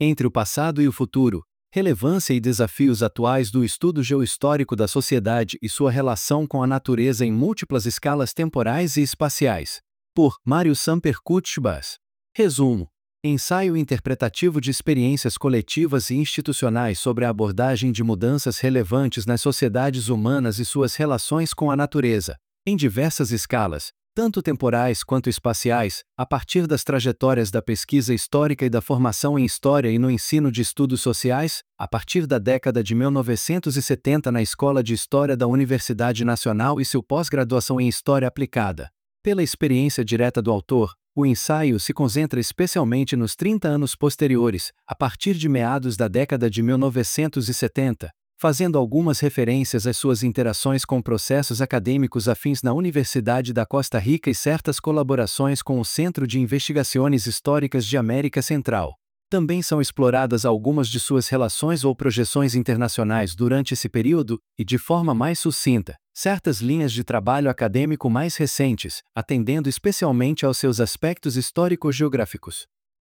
Entre o passado e o futuro, relevância e desafios atuais do estudo geohistórico da sociedade e sua relação com a natureza em múltiplas escalas temporais e espaciais. Por Mário Samper Kutschbas. Resumo. Ensaio interpretativo de experiências coletivas e institucionais sobre a abordagem de mudanças relevantes nas sociedades humanas e suas relações com a natureza, em diversas escalas, tanto temporais quanto espaciais, a partir das trajetórias da pesquisa histórica e da formação em História e no ensino de estudos sociais, a partir da década de 1970 na Escola de História da Universidade Nacional e sua pós-graduação em História Aplicada. Pela experiência direta do autor, o ensaio se concentra especialmente nos 30 anos posteriores, a partir de meados da década de 1970, fazendo algumas referências às suas interações com processos acadêmicos afins na Universidade da Costa Rica e certas colaborações com o Centro de Investigações Históricas de América Central. Também são exploradas algumas de suas relações ou projeções internacionais durante esse período, e de forma mais sucinta, certas linhas de trabalho acadêmico mais recentes, atendendo especialmente aos seus aspectos histórico-geográficos.